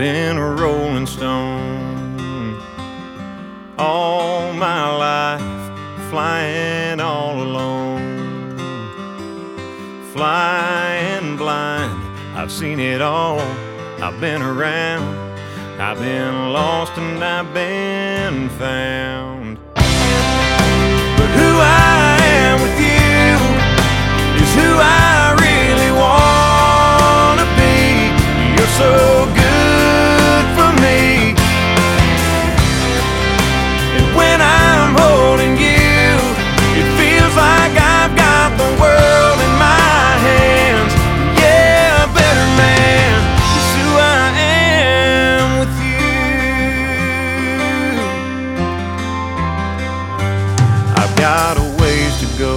been a rolling stone all my life, flying all alone, flying blind. I've seen it all, I've been around, I've been lost and I've been found. But who I am with you is who I really want to be. You're so good for me, and when I'm holding you, it feels like I've got the world in my hands. Yeah, better man is who I am with you. I've got a ways to go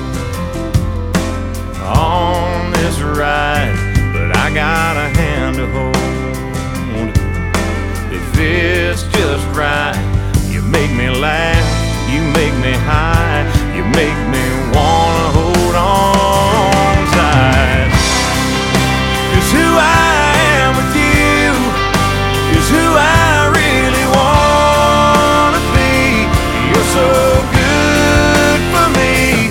on this ride, but I got a hand to hold. If it's just right, you make me laugh, you make me high, you make me wanna hold on tight. 'Cause who I am with you is who I really wanna be. You're so good for me,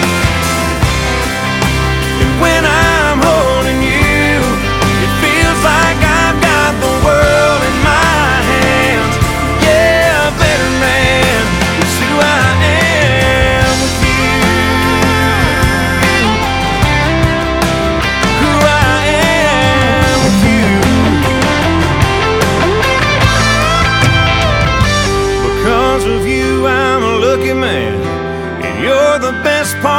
and when I'm holding you, it feels like I've got the world in my hands. Yeah, better man is who I am with you. Who I am with you. Because of you, I'm a lucky man, and you're the best part